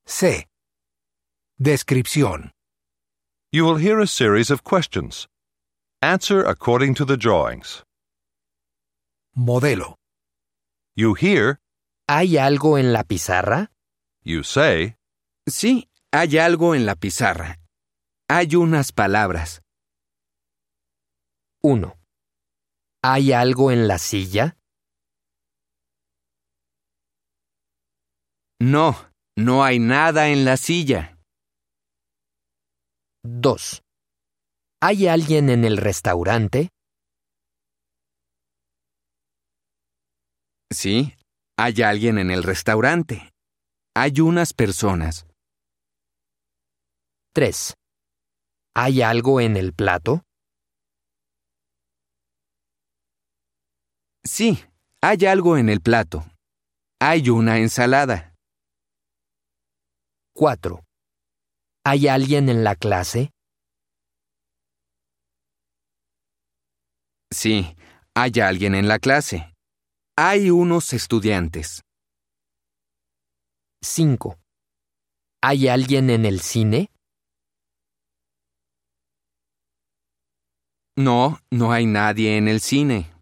C. Descripción. You will hear a series of questions. Answer according to the drawings. Modelo. You hear, ¿Hay algo en la pizarra? you say, Sí, hay algo en la pizarra. Hay unas palabras. 1. ¿Hay algo en la silla? No, no hay nada en la silla. 2. ¿Hay alguien en el restaurante? Sí, hay alguien en el restaurante. Hay unas personas. 3. ¿Hay algo en el plato? Sí, hay algo en el plato. Hay una ensalada. 4. ¿Hay alguien en la clase? Sí, hay alguien en la clase. Hay unos estudiantes. 5. ¿Hay alguien en el cine? No, no hay nadie en el cine.